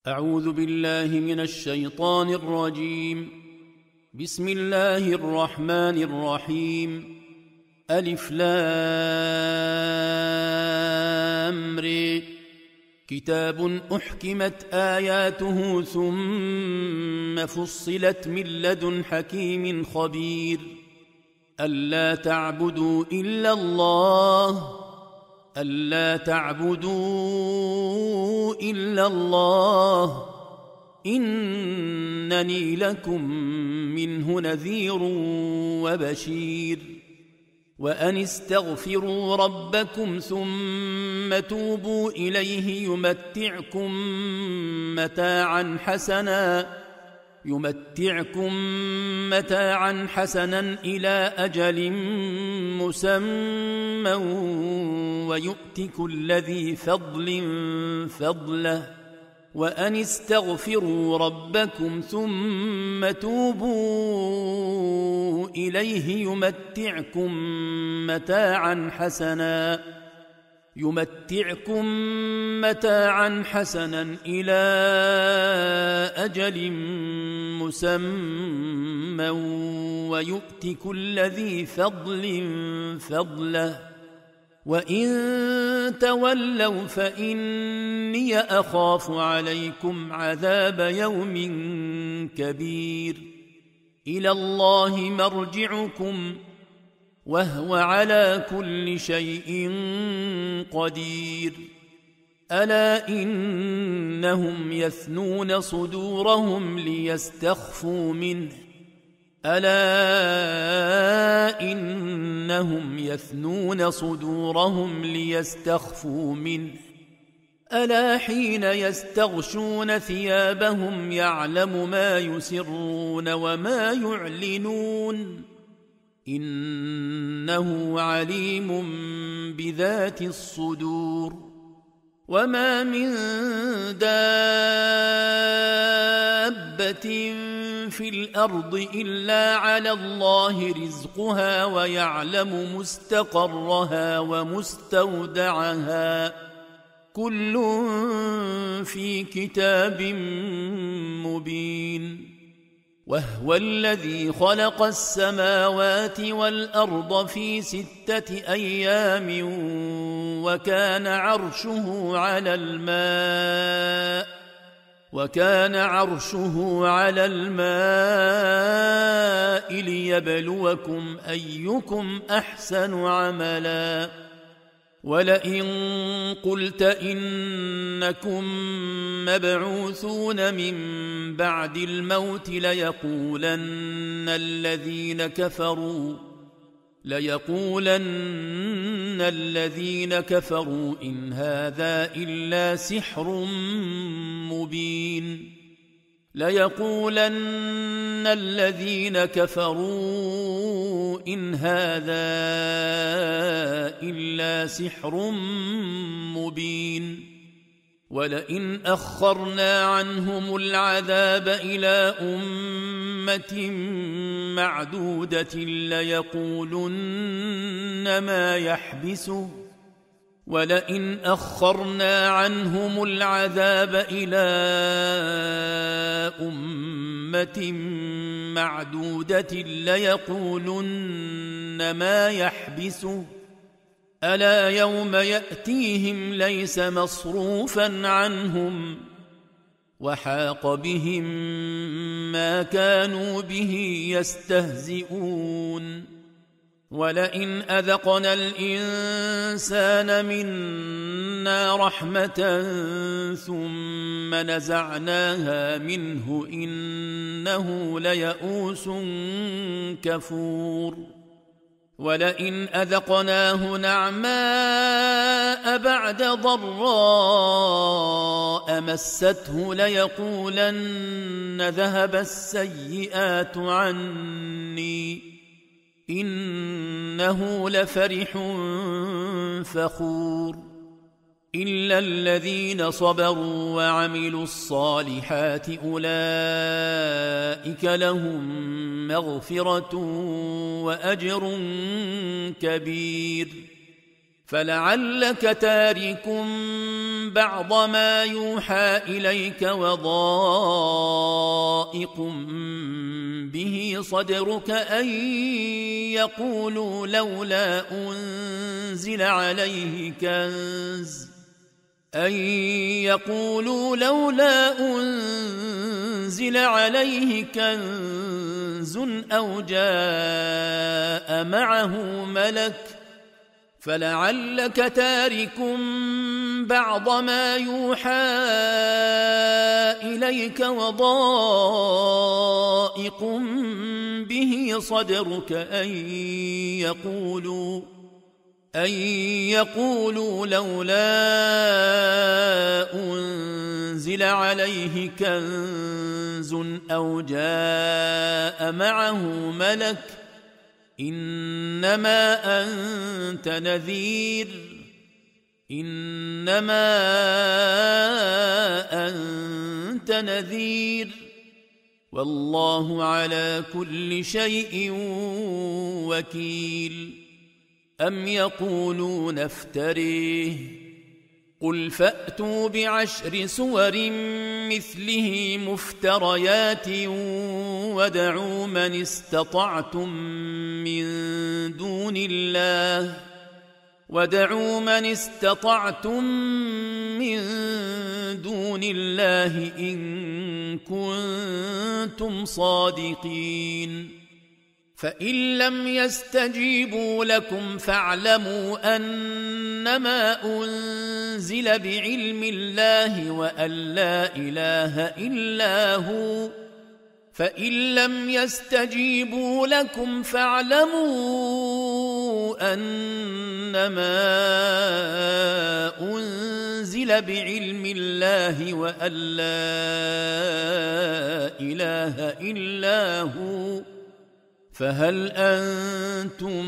أعوذ بالله من الشيطان الرجيم. بسم الله الرحمن الرحيم. ألف لام ر. كتاب أحكمت آياته ثم فصلت من لدن حكيم خبير. ألا تعبدوا إلا الله إنني لكم منه نذير وبشير. وأن استغفروا ربكم ثم توبوا إليه يمتعكم متاعا حسنا إلى أجل مسمى ويؤت كل ذي فضل فضله. وأن استغفروا ربكم ثم توبوا إليه يمتعكم متاعا حسنا إلى أجل مسمى ويؤت كل ذي فضل فضله. وإن تولوا فإني أخاف عليكم عذاب يوم كبير. إلى الله مرجعكم وهو على كل شيء قدير. ألا إنهم يثنون صدورهم ليستخفوا منه ألا حين يستغشون ثيابهم يعلم ما يسرون وما يعلنون إنه عليم بذات الصدور. وما من دابة في الأرض إلا على الله رزقها ويعلم مستقرها ومستودعها كل في كتاب مبين. وهو الذي خلق السماوات والأرض في 6 أيام وكان عرشه على الماء ليبلوكم أيكم أحسن عملا. ولئن قلت إنكم مبعوثون من بعد الموت ليقولن الذين كفروا إن هذا إلا سحر مبين. ولئن أخرنا عنهم العذاب إلى أمة معدودة ليقولن ما يحبسه ألا يوم يأتيهم ليس مصروفا عنهم وحاق بهم ما كانوا به يستهزئون. ولئن أذقنا الإنسان منا رحمة ثم نزعناها منه إنه ليئوس كفور. ولئن أذقناه نعماء بعد ضراء مسته ليقولن ذهب السيئات عني إنه لفرح فخور. إلا الذين صبروا وعملوا الصالحات أولئك لهم مغفرة وأجر كبير. فلعلك تارك بعض ما يوحى إليك وضائق به صدرك أن يقولوا لولا أنزل عليه كنز أو جاء معه ملك فلعلك تارك بعض ما يوحى إليك وضائق به صدرك أن يقولوا لولا أنزل عليه كنز أو جاء معه ملك إنما أنت نذير والله على كل شيء وكيل أم يقولون افتريه قل فأتوا بعشر سور مثله مفتريات وادعوا من استطعتم من دون الله إن كنتم صادقين فإن لم يستجيبوا لكم فاعلموا أنما أنزل بعلم الله وأن لا إله إلا هو فإن لم يستجيبوا لكم فاعلموا أنما أنزل بعلم الله وأن لا إله إلا هو فهل أنتم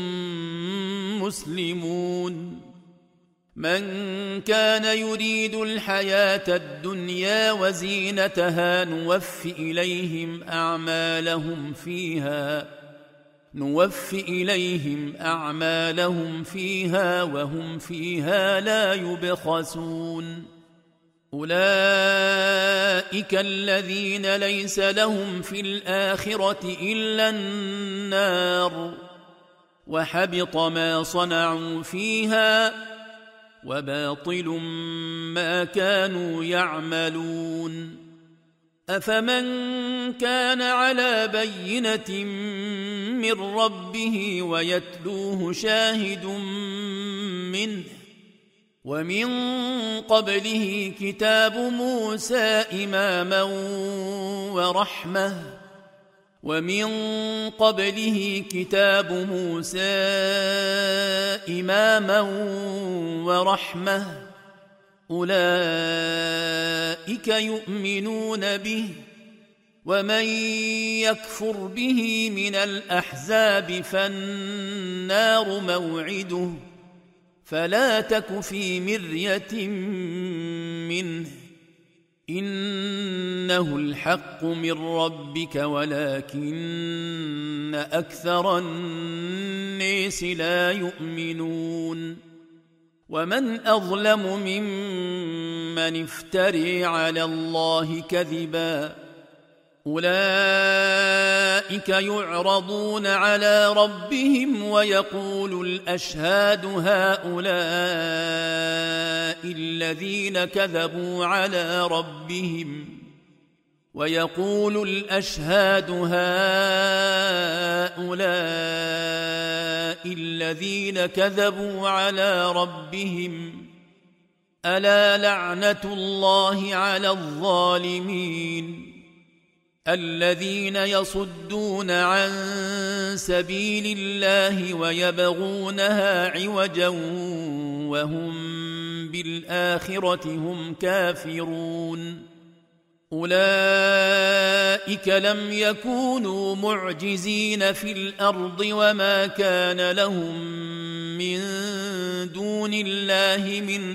مسلمون من كان يريد الحياة الدنيا وزينتها نوف إليهم أعمالهم فيها وهم فيها لا يبخسون أولئك الذين ليس لهم في الآخرة إلا النار وحبط ما صنعوا فيها وباطل ما كانوا يعملون أفمن كان على بينة من ربه ويتلوه شاهد منه ومن قبله كتاب موسى إماما ورحمة أولئك يؤمنون به ومن يكفر به من الأحزاب فالنار موعده فلا تك في مرية منه إنه الحق من ربك ولكن أكثر الناس لا يؤمنون ومن أظلم ممن افتري على الله كذبا أولئك يعرضون على ربهم ويقول الأشهاد هؤلاء الذين كذبوا على ربهم ألا لعنة الله على الظالمين الذين يصدون عن سبيل الله ويبغونها عوجا وهم بالآخرة هم كافرون أولئك لم يكونوا معجزين في الأرض وما كان لهم من دون الله من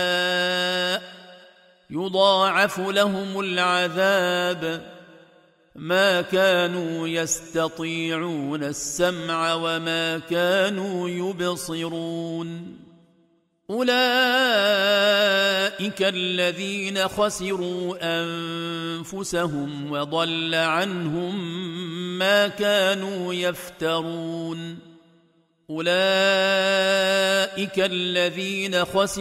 أولياء يضاعف لهم العذاب ما كانوا يستطيعون السمع وما كانوا يبصرون أولئك الذين خسروا أنفسهم وضل عنهم ما كانوا يفترون أولئك الذين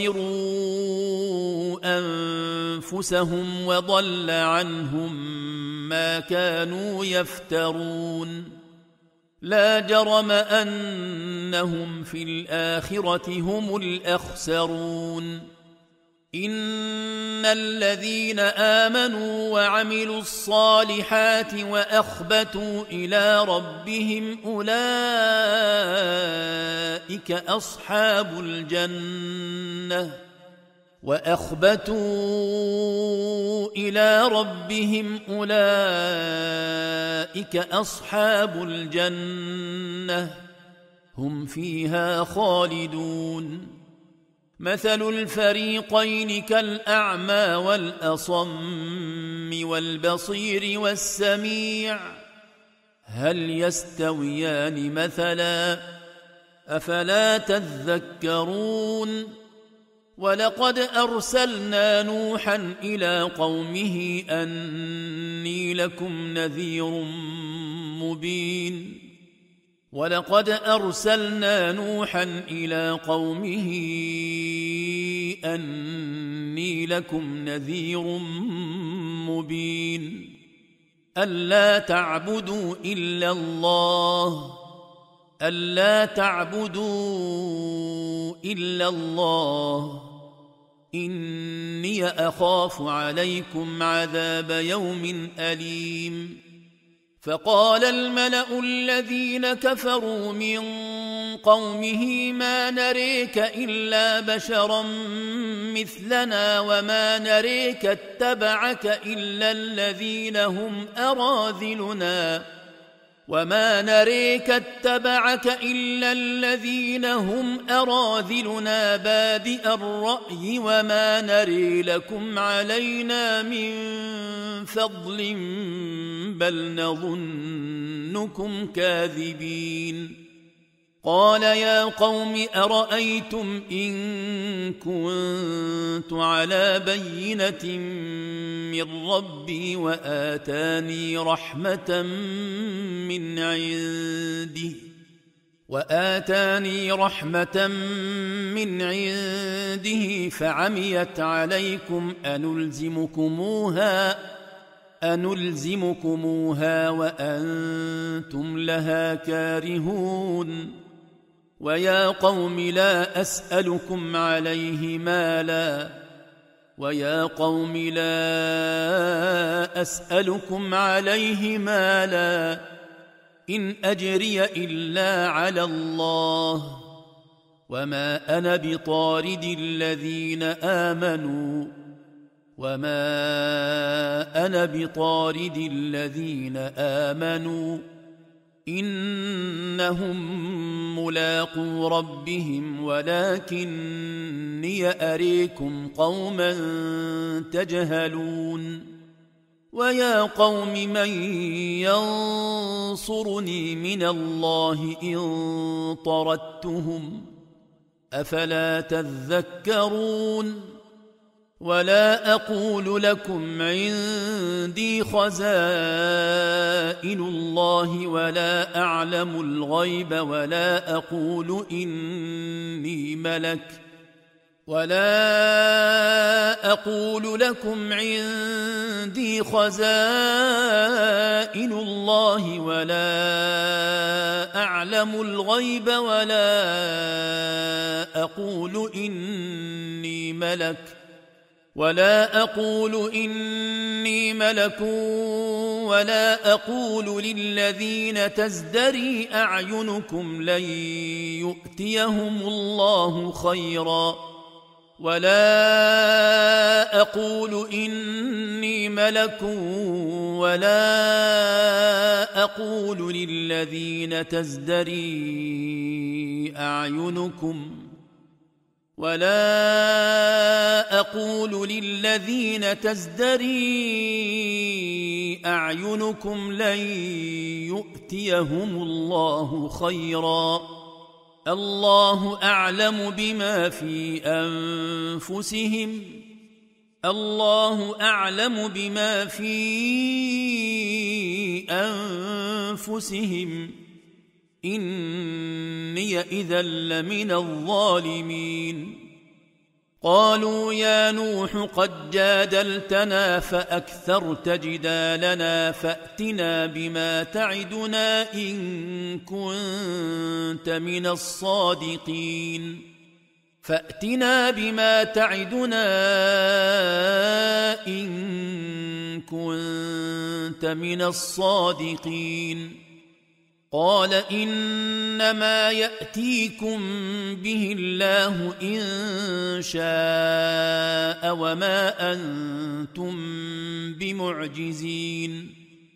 خسروا أنفسهم وضل عنهم ما كانوا يفترون لا جرم أنهم في الآخرة هم الأخسرون إن الذين آمنوا وعملوا الصالحات وأخبتوا إلى ربهم أولئك أصحاب الجنة وأخبتوا إلى ربهم أولئك أصحاب الجنة هم فيها خالدون مثل الفريقين كالأعمى والأصم والبصير والسميع هل يستويان مثلا أفلا تذكرون ولقد أرسلنا نوحا إلى قومه أني لكم نذير مبين ولقد أرسلنا نوحا إلى قومه أني لكم نذير مبين ألا تعبدوا إلا الله إني أخاف عليكم عذاب يوم أليم فقال الملأ الذين كفروا من قومه ما نريك إلا بشرا مثلنا وما نريك اتبعك إلا الذين هم أراذلنا بادئ الرأي وما نري لكم علينا من فضل بل نظنكم كاذبين قال يا قوم أرأيتم إن كنت على بينة من ربي وآتاني رحمة من عنده فعميت عليكم أنلزمكموها وأنتم لها كارهون ويا قوم لا أسألكم عليه مالا إن أجري إلا على الله وما أنا بطارد الذين آمنوا إنهم ملاقو ربهم ولكني أريكم قوما تجهلون ويا قوم من ينصرني من الله إن طردتهم أفلا تذكرون ولا أقول لكم عندي خزائن الله ولا أعلم الغيب ولا أقول إني ملك ولا أقول لكم عندي خزائن الله ولا أعلم الغيب ولا أقول إني ملك ولا أقول للذين تزدري أعينكم لن يؤتيهم الله خيرا ولا أقول إني ملك ولا أقول للذين تزدري أعينكم ولا أقول للذين تزدري أعينكم لن يؤتيهم الله خيرا، الله أعلم بما في أنفسهم، الله أعلم بما في أنفسهم إني إذا لمن الظالمين. قالوا يا نوح قد جادلتنا فأكثرت جدالنا فأتنا بما تعدنا إن كنت من الصادقين، فأتنا بما تعدنا إن كنت من الصادقين. قال إنما يأتيكم به الله إن شاء وما أنتم بمعجزين،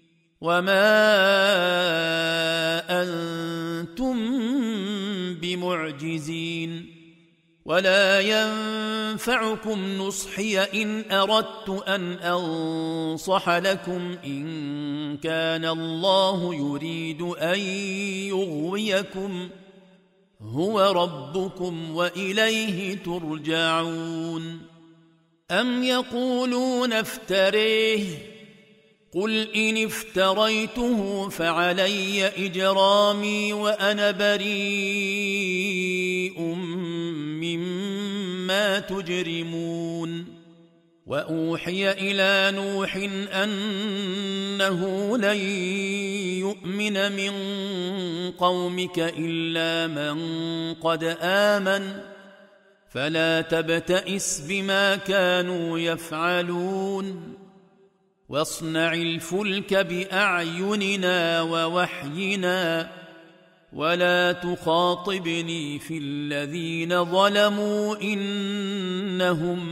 ولا ينفعكم نصحي إن أردت أن أنصح لكم إن كان الله يريد أن يغويكم هو ربكم وإليه ترجعون. أم يقولون افتريه، قل إن افتريته فعلي إجرامي وأنا بريء مما تجرمون. وأوحي إلى نوح أنه لن يؤمن من قومك إلا من قد آمن فلا تبتئس بما كانوا يفعلون، واصنع الفلك بأعيننا ووحينا ولا تخاطبني في الذين ظلموا إنهم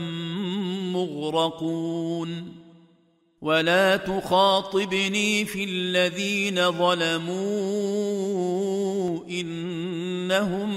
مغرقون. ولا تخاطبني في الذين ظلموا إنهم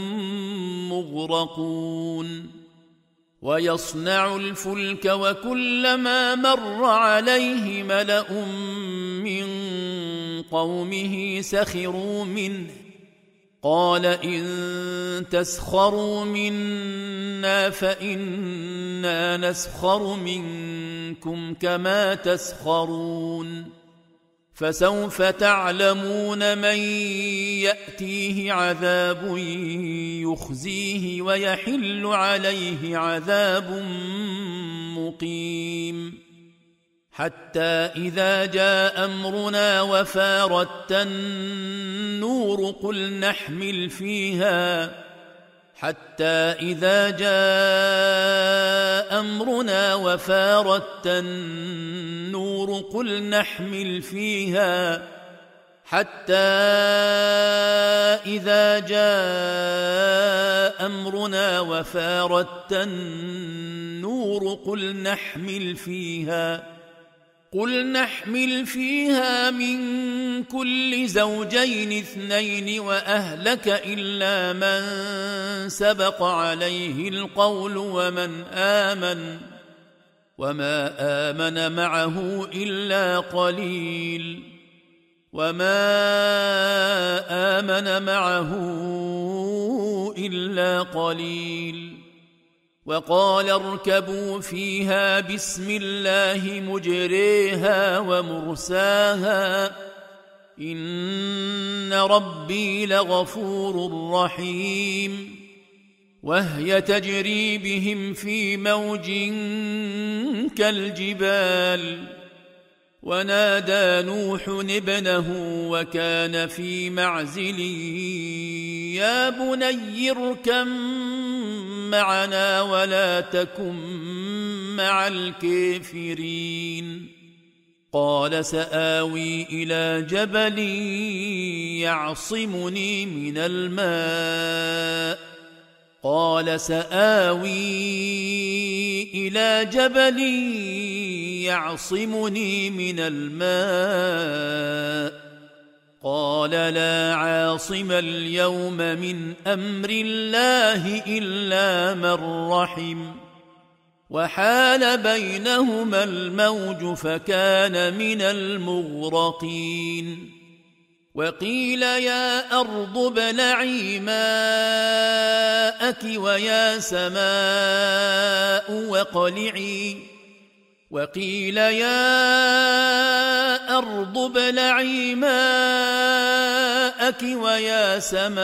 مغرقون. ويصنع الفلك وكلما مر عليه ملأ من قومه سخروا منه قال إن تسخروا منا فإنا نسخر منكم كما تسخرون. فسوف تعلمون من يأتيه عذاب يخزيه ويحل عليه عذاب مقيم. حتى إذا جاء أمرنا وفارت النور قل نحمل فيها من كل زوجين اثنين وأهلك إلا من سبق عليه القول وما آمن معه إلا قليل. وقال اركبوا فيها بسم الله مجريها ومرساها إن ربي لغفور رحيم. وهي تجري بهم في موج كالجبال ونادى نوح ابنه وكان في معزل يا بني اركب معنا ولا تكن مع الكافرين. قال سآوي إلى جبل يعصمني من الماء قال لا عاصم اليوم من أمر الله إلا من رحم وحال بينهما الموج فكان من المغرقين وقيل يا أرض ابلعي ماءك ويا سماء واقلعي وقيل يا أرض ابلعي ماءك ويا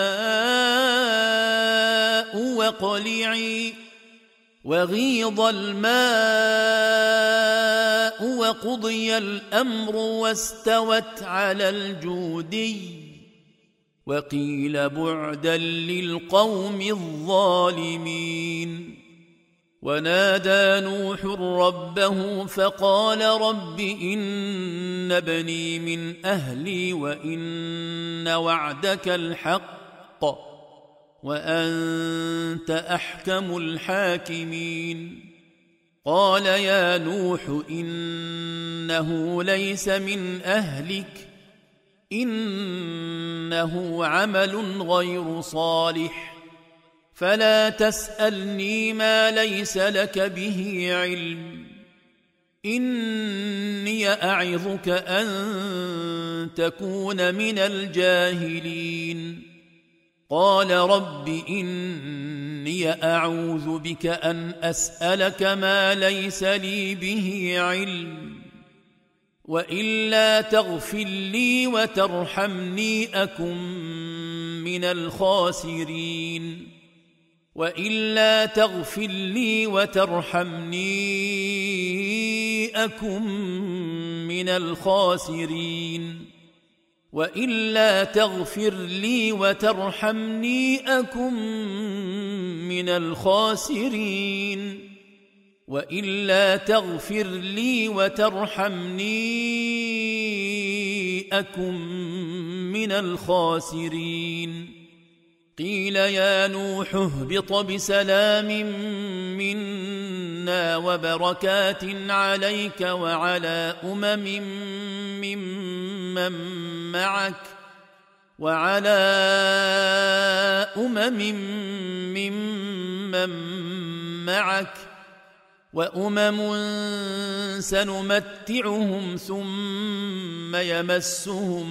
سماء واقلعي وغيض الماء وقضي الأمر واستوت على الجودي وقيل بعدا للقوم الظالمين ونادى نوح ربه فقال رب إن ابني من أهلي وإن وعدك الحق وأنت أحكم الحاكمين قال يا نوح إنه ليس من أهلك إنه عمل غير صالح فلا تسألني ما ليس لك به علم إني أعظك أن تكون من الجاهلين قال رب إني أعوذ بك أن أسألك ما ليس لي به علم وإلا تغفر لي وترحمني أكن من الخاسرين وإلا تغفر لي وترحمني أكن من الخاسرين وإلا تغفر لي وترحمني أكن من الخاسرين وإلا تغفر لي وترحمني أكن من الخاسرين قيل يا نوح اهبط بسلام منا وبركات عليك وعلى ممن معك وأمم سنمتعهم ثم يمسهم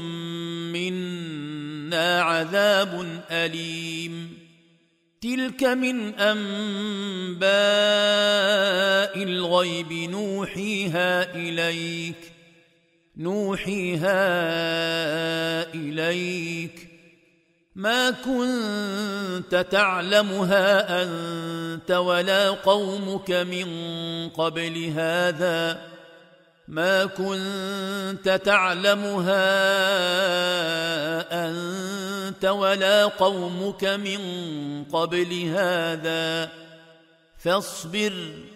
منا عذاب أليم تلك من أنباء الغيب نوحيها إليك ما كنت تعلمها أنت ولا قومك من قبل هذا فاصبر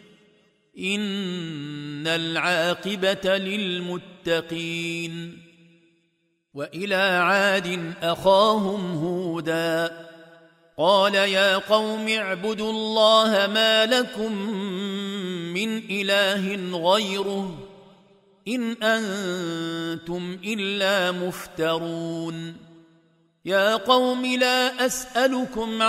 إن العاقبة للمتقين وإلى عاد أخاهم هودا قال يا قوم اعبدوا الله ما لكم من إله غيره إن أنتم إلا مفترون يا قوم لا أسألكم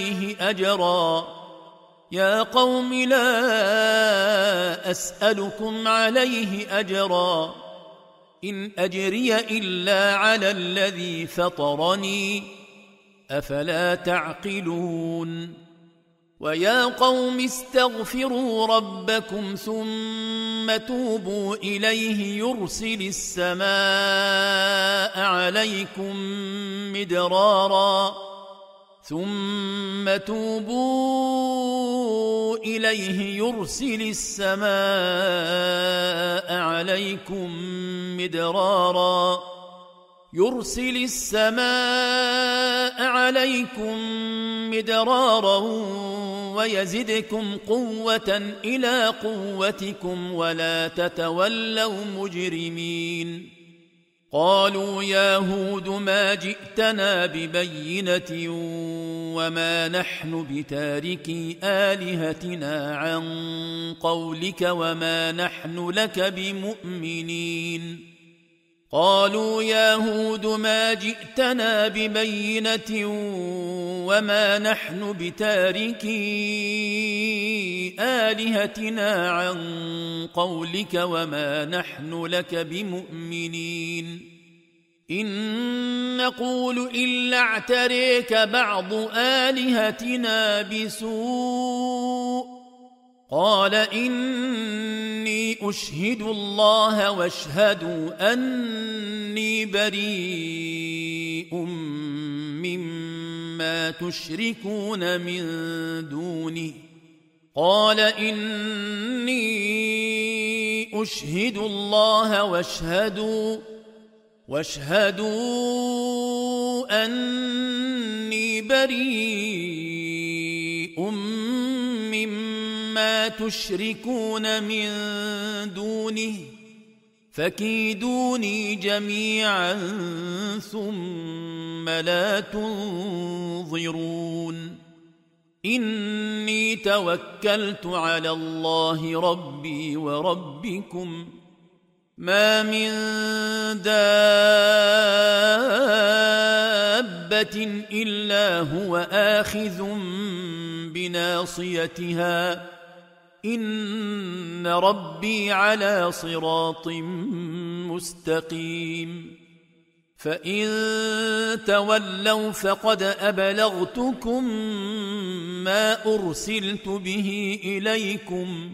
عليه أجرا إن أجري إلا على الذي فطرني أفلا تعقلون ويا قوم استغفروا ربكم ثم توبوا إليه يرسل السماء عليكم مدرارا ويزدكم قوة إلى قوتكم ولا تتولوا مجرمين قالوا يا هود ما جئتنا ببينة وما نحن بتاركي آلهتنا عن قولك وما نحن لك بمؤمنين قالوا يا هود ما جئتنا ببينة وما نحن بتاركي آلهتنا عن قولك وما نحن لك بمؤمنين إن نقول إلا اعتريك بعض آلهتنا بسوء قال إني أشهد الله واشهدوا أني بريء مما تشركون من دونه قال إني أشهد الله واشهدوا أني بريء مما تشركون من دونه فكيدوني جميعا ثم لا تنظرون إني توكلت على الله ربي وربكم ما من دابة إلا هو آخذ بناصيتها إن ربي على صراط مستقيم فإن تولوا فقد أبلغتكم ما أرسلت به إليكم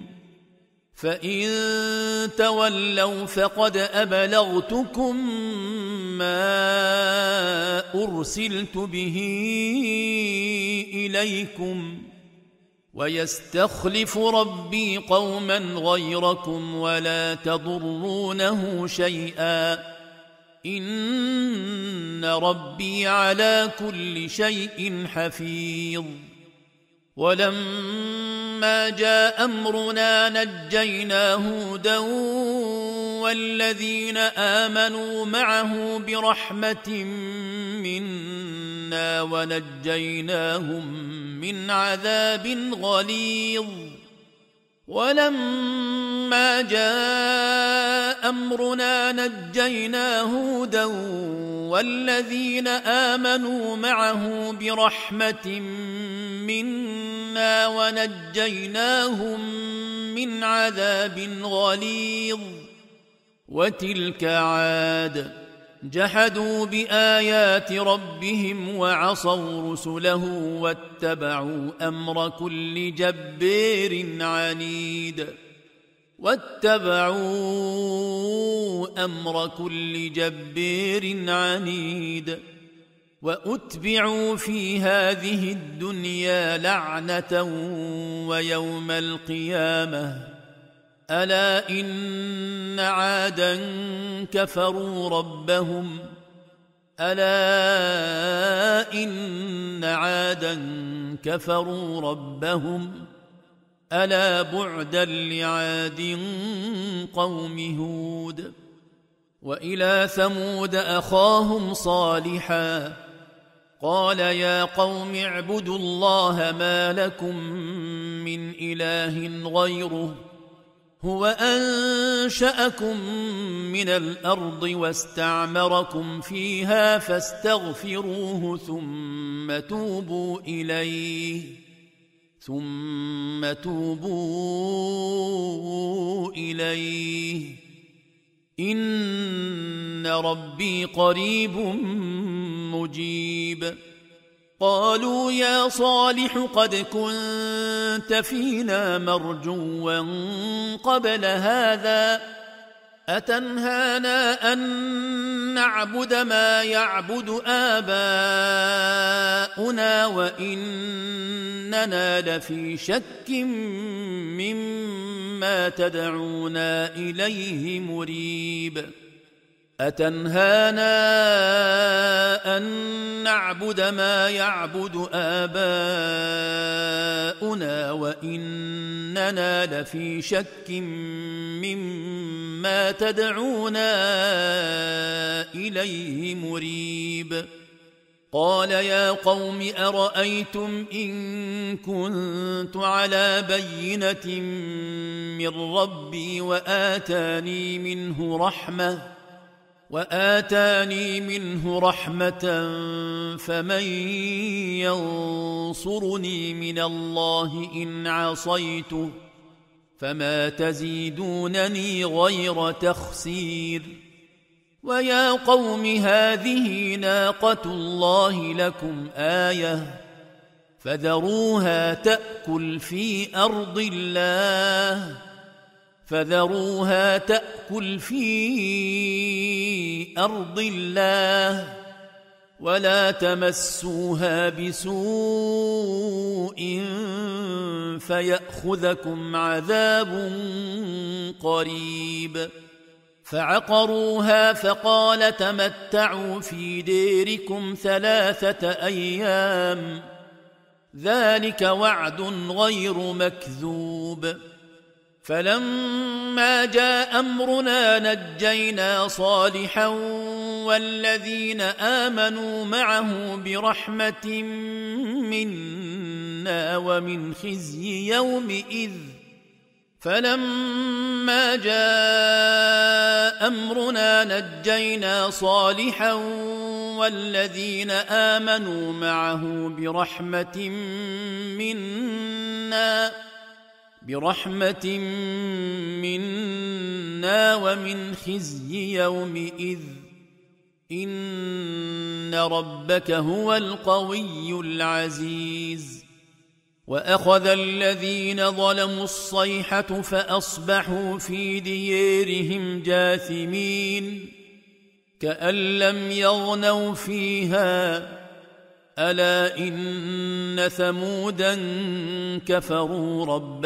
ويستخلف ربي قوما غيركم ولا تضرونه شيئا إن ربي على كل شيء حفيظ ولما جاء أمرنا نجينا هودا والذين آمنوا معه برحمة منا ونجيناهم من عذاب غليظ ولما جاء أمرنا نجينا هودا والذين آمنوا معه برحمة منا ونجيناهم من عذاب غليظ وتلك عاد جحدوا بآيات ربهم وعصوا رسله واتبعوا أمر كل جبار عنيد وأتبعوا في هذه الدنيا لعنة ويوم القيامة ألا إن عادا كفروا ربهم ألا بعدا لعاد قوم هود وإلى ثمود أخاهم صالحا قال يا قوم اعبدوا الله ما لكم من إله غيره هو أنشأكم من الأرض واستعمركم فيها فاستغفروه ثم توبوا إليه إن ربي قريب مجيب قالوا يا صالح قد كنت فينا مرجوا قبل هذا أتنهانا أن نعبد ما يعبد آباؤنا وإننا لفي شك مما تدعونا إليه مريب أتنهانا أن نعبد ما يعبد آباؤنا وإننا لفي شك مما تدعونا إليه مريب قال يا قوم أرأيتم إن كنت على بينة من ربي وآتاني منه رحمة وآتاني منه رحمة فمن ينصرني من الله إن عصيته فما تزيدونني غير تخسير ويا قوم هذه ناقة الله لكم آية فذروها تأكل في أرض الله ولا تمسوها بسوء فيأخذكم عذاب قريب فعقروها فقال تمتعوا في ديركم 3 أيام ذلك وعد غير مكذوب فلما جاء أمرنا نجينا صالحا والذين آمنوا معه برحمة منا ومن خزي يومئذ إن ربك هو القوي العزيز وأخذ الذين ظلموا الصيحة فأصبحوا في ديارهم جاثمين كأن لم يغنوا فيها ألا إن ثمودا كفروا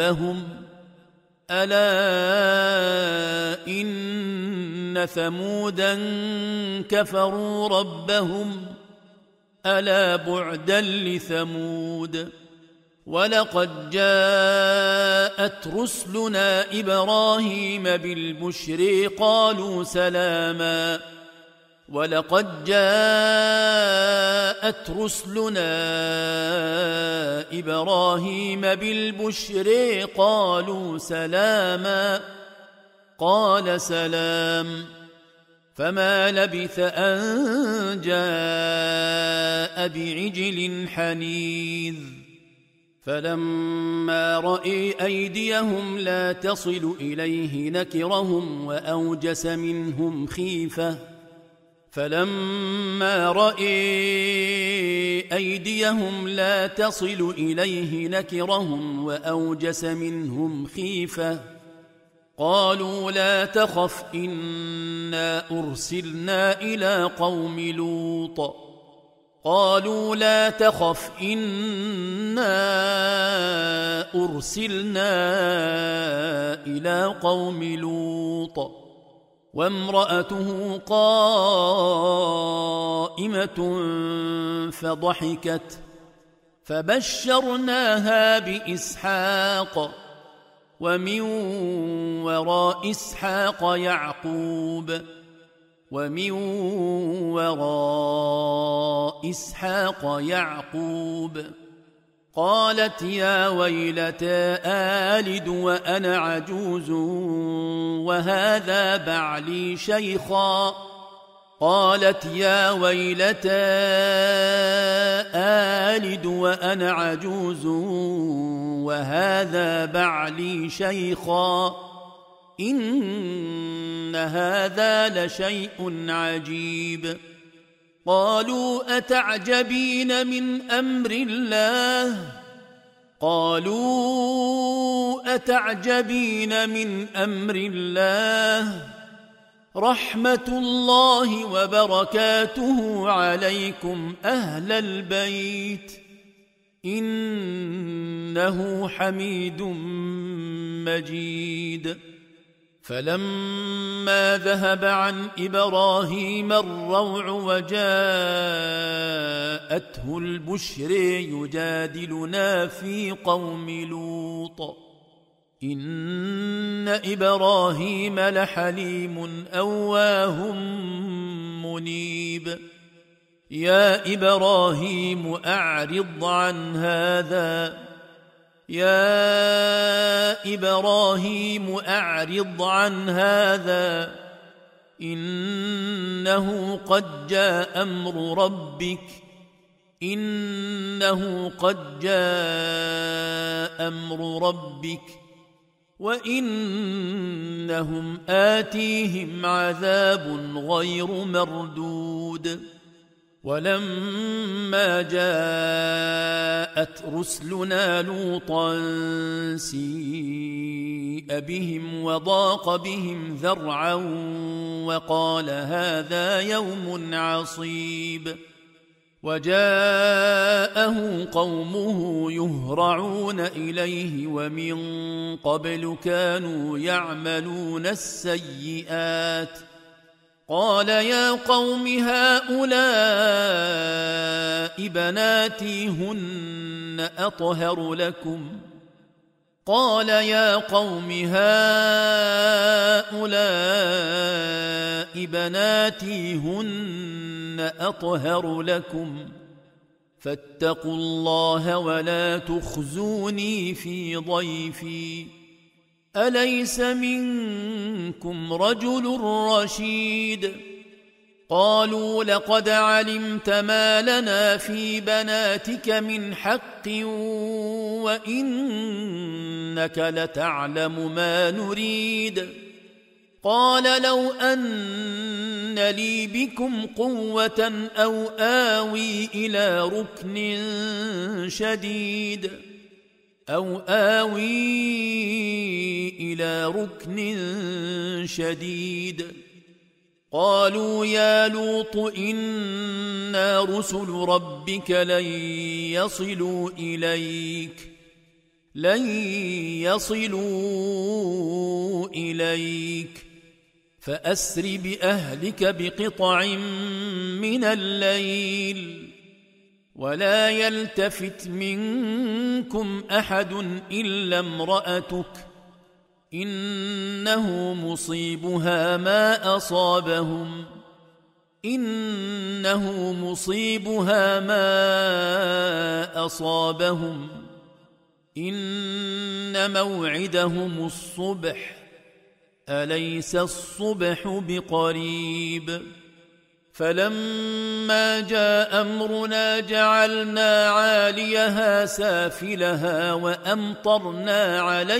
ربهم ألا بعدا لثمود ولقد جاءت رسلنا إبراهيم بالبشر قالوا سلاما قال سلام فما لبث أن جاء بعجل حنيذ فلما رأى أيديهم لا تصل إليه نكرهم وأوجس منهم خيفة قالوا لا تخف إنا أرسلنا إلى قوم لوط وامرأته قائمة فضحكت فبشرناها بإسحاق ومن وراء إسحاق يعقوب قالت يا ويلتى آلد وأنا عجوز وهذا بعلي شيخا إن هذا لشيء عجيب قالوا أتعجبين من أمر الله رحمة الله وبركاته عليكم أهل البيت إنه حميد مجيد فلما ذهب عن إبراهيم الروع وجاءته البشر يجادلنا في قوم لوط إن إبراهيم لحليم أواه منيب يا إبراهيم أعرض عن هذا إنه قد جاء أمر ربك إنه قد جاء أمر ربك وإنهم آتيهم عذاب غير مردود ولما جاءت رسلنا لوطا سيء بهم وضاق بهم ذرعا وقال هذا يوم عصيب وجاءه قومه يهرعون إليه ومن قبل كانوا يعملون السيئات قال يا قوم هؤلاء بناتي هن أطهر لكم فاتقوا الله ولا تخزوني في ضيفي أليس منكم رجل رشيد قالوا لقد علمت ما لنا في بناتك من حق وإنك لتعلم ما نريد قال لو أن لي بكم قوة أو آوي إلى ركن شديد قالوا يا لوط إنا رسل ربك لن يصلوا إليك فأسر بأهلك بقطع من الليل ولا يلتفت منكم أحد إلا امرأتك إنه مصيبها ما أصابهم إن موعدهم الصبح أليس الصبح بقريب فلما جاء أمرنا جعلنا عاليها سافلها وأمطرنا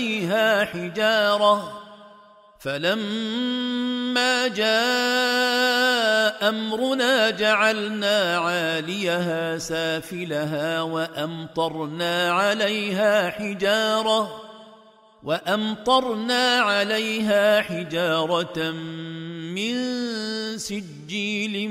عليها حجارة من سجيل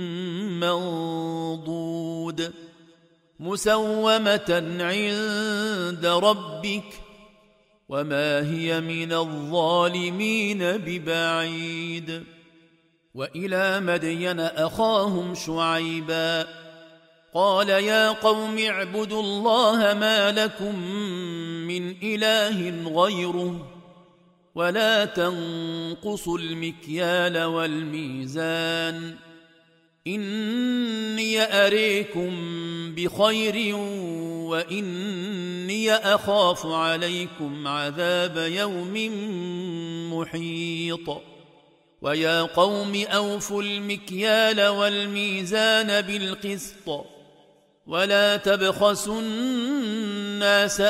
منضود مسومة عند ربك وما هي من الظالمين ببعيد وإلى مدين أخاهم شعيبا قال يا قوم اعبدوا الله ما لكم من إله غيره ولا تنقصوا المكيال والميزان إني أريكم بخير وإني أخاف عليكم عذاب يوم محيط ويا قوم أوفوا المكيال والميزان بالقسط ولا تبخسوا الناس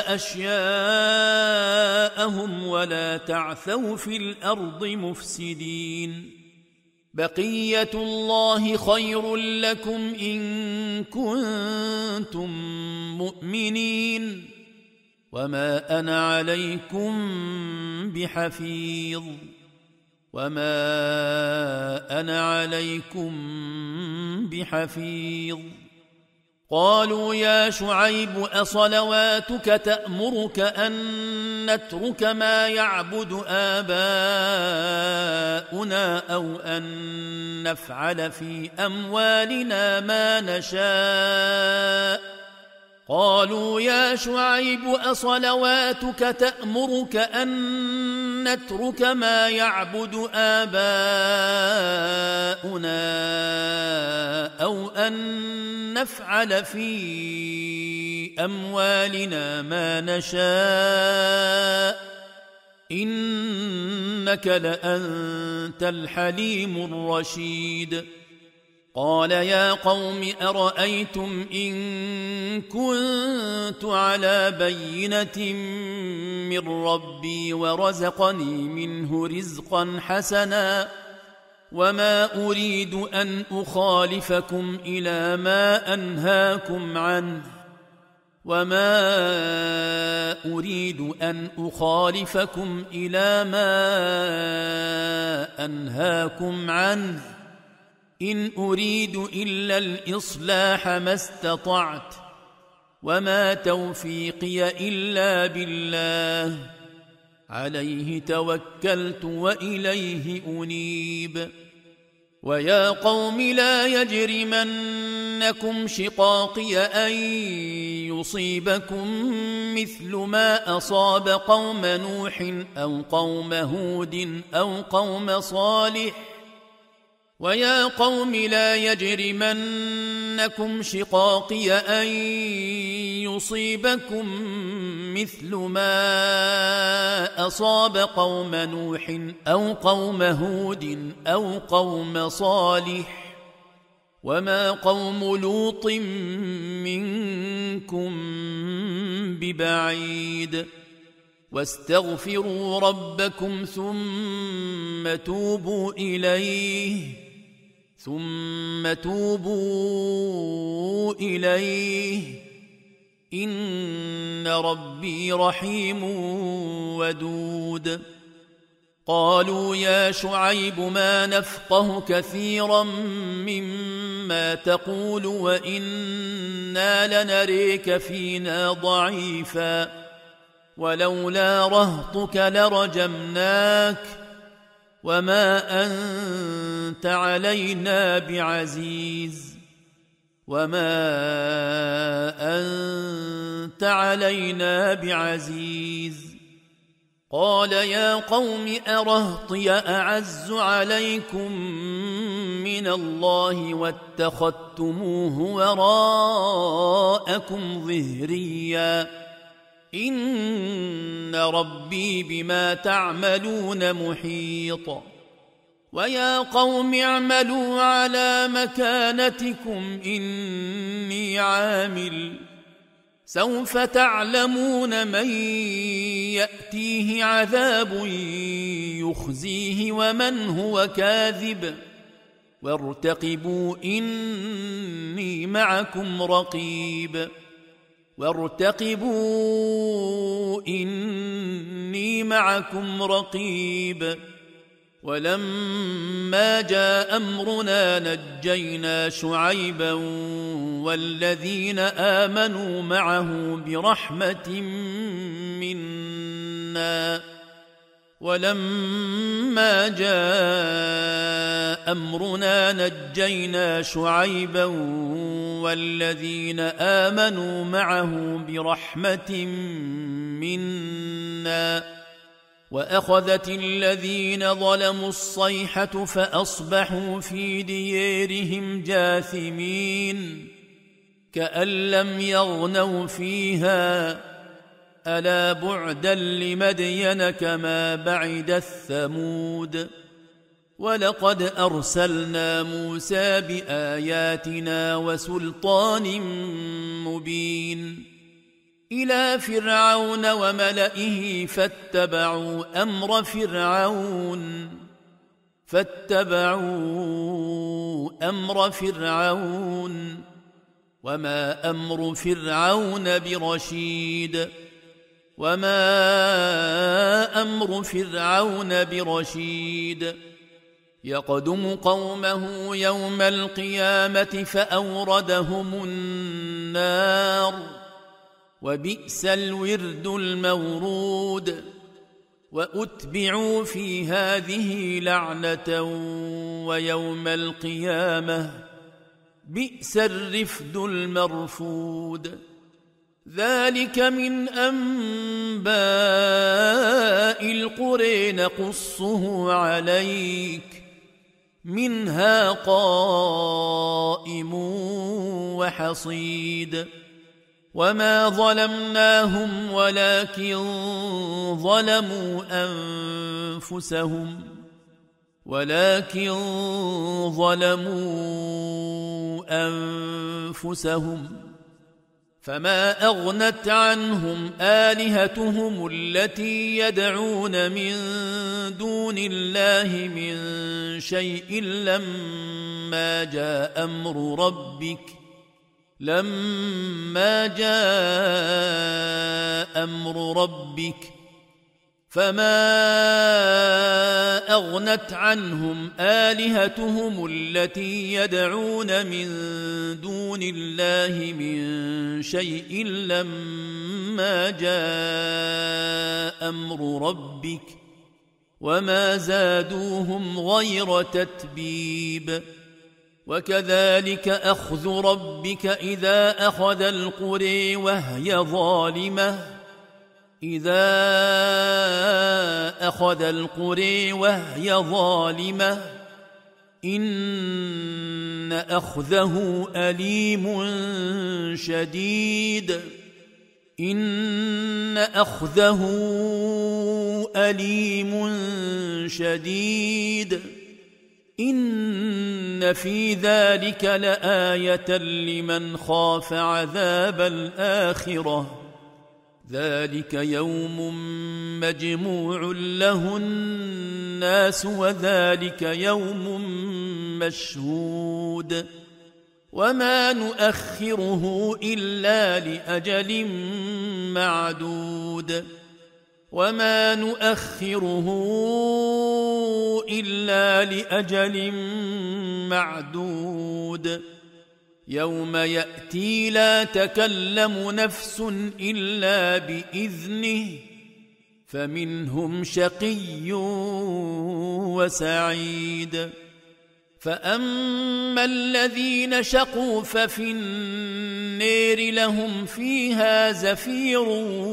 أشياءهم ولا تعثوا في الأرض مفسدين بقية الله خير لكم إن كنتم مؤمنين وما أنا عليكم بحفيظ قالوا يا شعيب أصلواتك تأمرك أن نترك ما يعبد آباؤنا أو أن نفعل في أموالنا ما نشاء قالوا يا شعيب أصلواتك تأمرك أن نترك ما يعبد آباؤنا أو أن نفعل في أموالنا ما نشاء إنك لأنت الحليم الرشيد قال يا قوم أرأيتم إن كنت على بينة من ربي ورزقني منه رزقا حسنا وما أريد أن أخالفكم إلى ما أنهاكم عنه إن أريد إلا الإصلاح ما استطعت وما توفيقي إلا بالله عليه توكلت وإليه أنيب ويا قوم لا يجرمنكم شقاقي أن يصيبكم مثل ما أصاب قوم نوح أو قوم هود أو قوم صالح ويا قوم لا يجرمنكم شقاقي أن يصيبكم مثل ما أصاب قوم نوح أو قوم هود أو قوم صالح وما قوم لوط منكم ببعيد واستغفروا ربكم ثم توبوا إليه إن ربي رحيم ودود قالوا يا شعيب ما نفقه كثيرا مما تقول وإنا لنريك فينا ضعيفا ولولا رهطك لرجمناك وما أنت علينا بعزيز قال يا قوم أرهطي أعز عليكم من الله واتخذتموه وراءكم ظهريا إن ربي بما تعملون محيط ويا قوم اعملوا على مكانتكم إني عامل سوف تعلمون من يأتيه عذاب يخزيه ومن هو كاذب وارتقبوا إني معكم رقيب ولما جاء أمرنا نجينا شعيبا والذين آمنوا معه برحمة منا وأخذت الذين ظلموا الصيحة فأصبحوا في ديارهم جاثمين كأن لم يغنوا فيها ألا بعدا لمدين كما بعدت ثمود ولقد أرسلنا موسى بآياتنا وسلطان مبين إلى فرعون وملئه فاتبعوا أمر فرعون وما أمر فرعون برشيد يقدم قومه يوم القيامة فأوردهم النار وبئس الورد المورود وأتبعوا في هذه لعنة ويوم القيامة بئس الرفد المرفود ذلك من أنباء القرى نقصه عليك منها قائم وحصيد وما ظلمناهم ولكن ظلموا أنفسهم فما أغنت عنهم آلهتهم التي يدعون من دون الله من شيء لما جاء أمر ربك فما أغنت عنهم آلهتهم التي يدعون من دون الله من شيء لما جاء أمر ربك وما زادوهم غير تتبيب وكذلك أخذ ربك إذا أخذ القرى وهي ظالمة إن أخذه أليم شديد إن في ذلك لآية لمن خاف عذاب الآخرة ذلك يوم مجموع له الناس وذلك يوم مشهود وما نؤخره إلا لأجل معدود يوم يأتي لا تكلم نفس إلا بإذنه فمنهم شقي وسعيد فأما الذين شقوا ففي النار لهم فيها زفير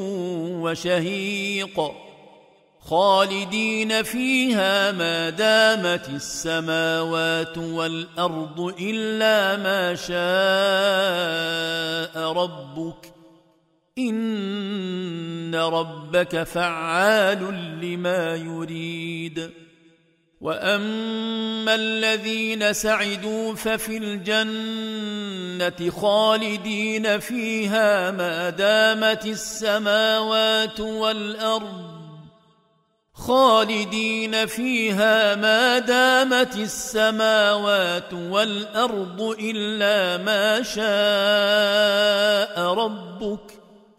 وشهيق خالدين فيها ما دامت السماوات والأرض إلا ما شاء ربك إن ربك فعال لما يريد وأما الذين سعدوا ففي الجنة خالدين فيها ما دامت السماوات والأرض إلا ما شاء ربك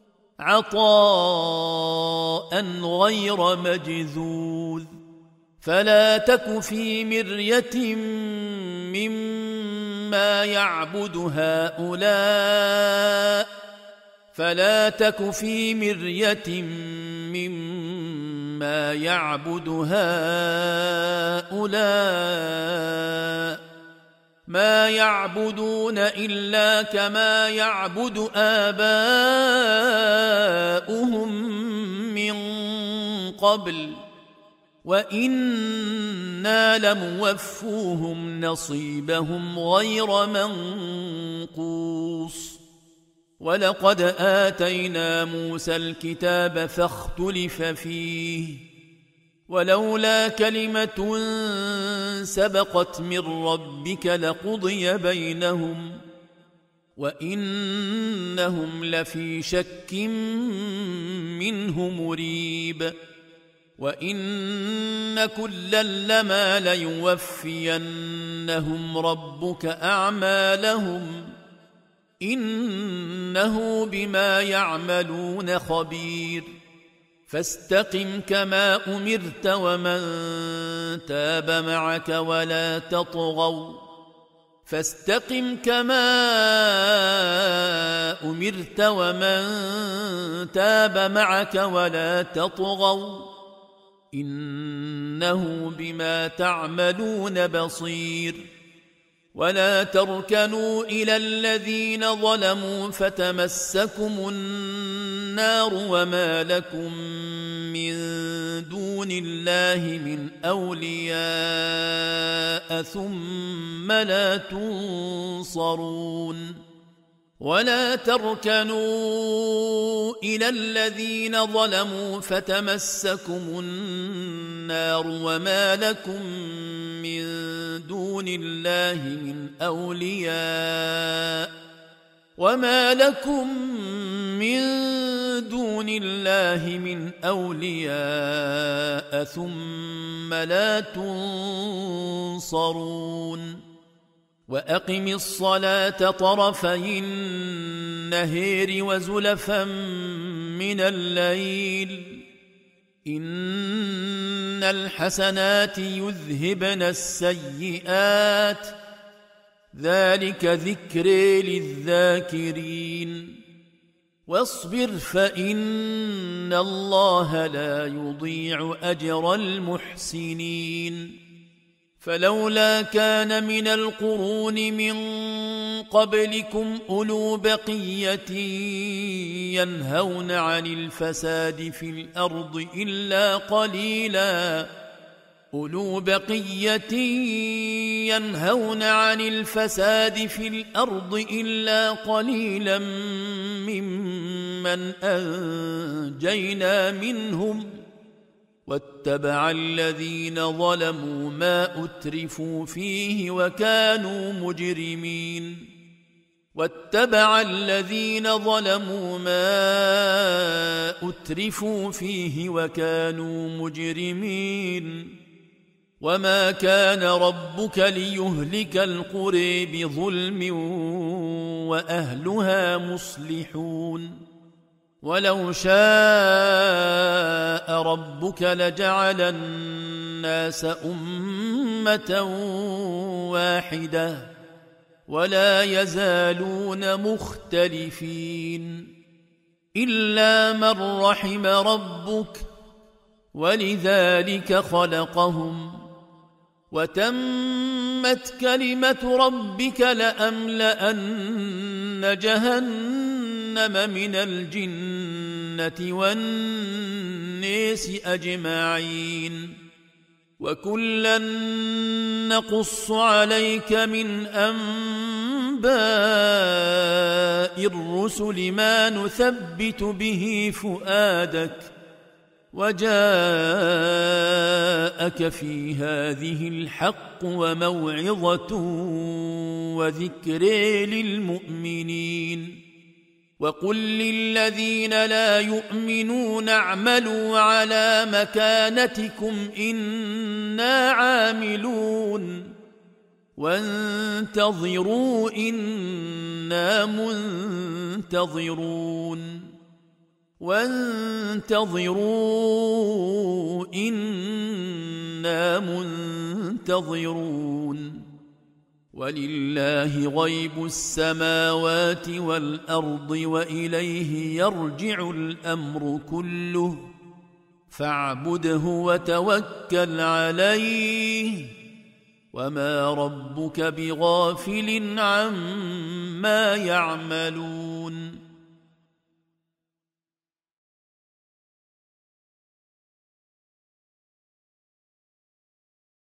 عطاء غير مجذوذ فلا تك في مرية مما يعبد هؤلاء ما يعبدون إلا كما يعبد آباؤهم من قبل وإنا لموفوهم نصيبهم غير منقوص ولقد آتينا موسى الكتاب فاختلف فيه ولولا كلمة سبقت من ربك لقضي بينهم وإنهم لفي شك منه مريب وإن كلا لما ليوفينهم ربك أعمالهم إنه بما يعملون خبير فاستقم كما أمرت ومن تاب معك ولا تطغوا إنه بما تعملون بصير ولا تركنوا إلى الذين ظلموا فتمسكم النار وما لكم من دون الله من أولياء ثم لا تنصرون ولا تركنوا إلى الذين ظلموا فتمسكم النار وما لكم من دون الله من أولياء ثم لا تنصرون وأقم الصلاة طرفي النهار وزلفا من الليل إن الحسنات يذهبن السيئات ذلك ذكر للذاكرين واصبر فإن الله لا يضيع أجر المحسنين فلولا كان من القرون من قبلكم أولو بقية ينهون عن الفساد في الأرض إلا قليلا ممن أنجينا منهم واتبع الذين ظلموا ما أترفوا فيه وكانوا مجرمين وما كان ربك ليهلك القرى بظلم وأهلها مصلحون ولو شاء ربك لجعل الناس أمة واحدة ولا يزالون مختلفين إلا من رحم ربك ولذلك خلقهم وتمت كلمة ربك لأملأن جهنم من الجنة والناس أجمعين وكلا نقص عليك من أنباء الرسل ما نثبت به فؤادك وجاءك في هذه الحق وموعظة وذكر للمؤمنين وقل للذين لا يؤمنون اعملوا على مكانتكم إنا عاملون وانتظروا إنا منتظرون ولله غيب السماوات والأرض وإليه يرجع الأمر كله فاعبده وتوكل عليه وما ربك بغافل عما يعملون